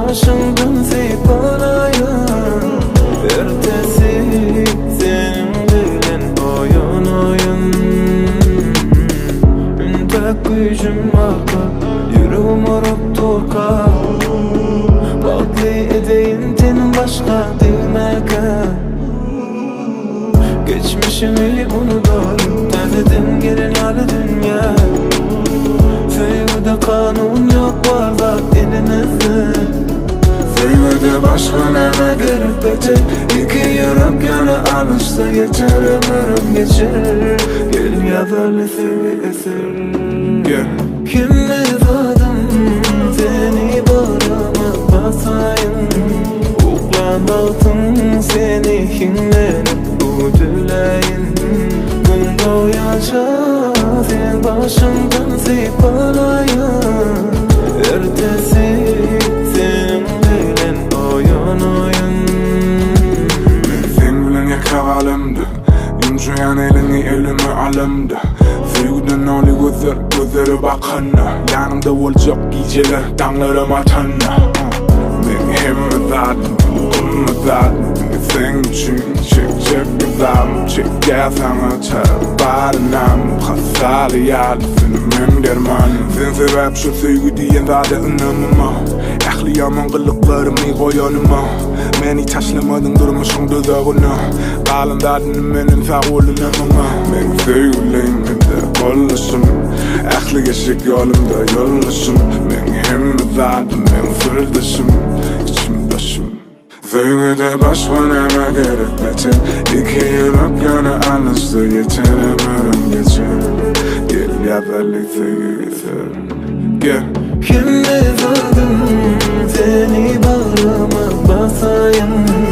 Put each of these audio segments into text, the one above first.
başımdan seyip alayım. Ertesi senin bilen oyun oyun. Tek gücüm akla, yüreğim arıp toka. Baklı edeyim senin başka değmeke. Geçmişimi unutuyorum, terledim gelin hali dünya. Sevgide kanun yok var da elinizde. Sevgide başka neme gerek beter. İki yürek yana alışsa geçer, ömrüm geçer. Gel yazarlı sevgi eser. Kimle zadım seni bağrıma basayım. Uklanaltın seni kimlenip ödüleyin. Gün doğayaca sen başımdan seyip alayım. Ertesi senin bilen oyun oyun. Sen bilen yakar alemde, yumuşayan elini elime alemde. Sevgiden oli gözleri bakana, yanımda olacak geceler dağlarım atana. Ben hem zaten, bunu zaten. Sen için çek güzel, çek gel sana çağır. Barınam, hastalı yardı senin dermanım. Sen sebep şu sevgi diyen zaten önümüme. Ehli yaman kılıklarımı koyanıma. Beni taşlamadın durmuşum dudağına. Kalın zaten benim sağ olunamama. Ben sevgiliyim de kollaşım. Ehli geçik yolumda yollaşım. Ben hem zaten ben sırdaşım, içimdaşım. Sevgide başka neme gerek beter. İki yürek yana alıştı yeter, ömrüm geçer. Gel yazarlı sevgi getir. Gel. Kimle zadım seni bağrıma basayım.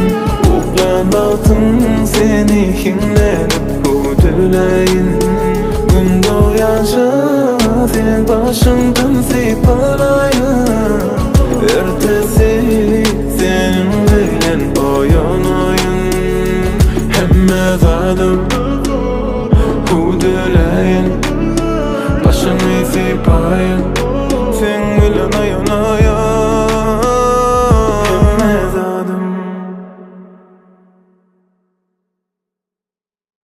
Uklanaltın seni kimlenip ödüleyin. Gün doğayaca sen başımdan seyip alayım. Ertesi senin bilen oyun oyun. Hemme zadım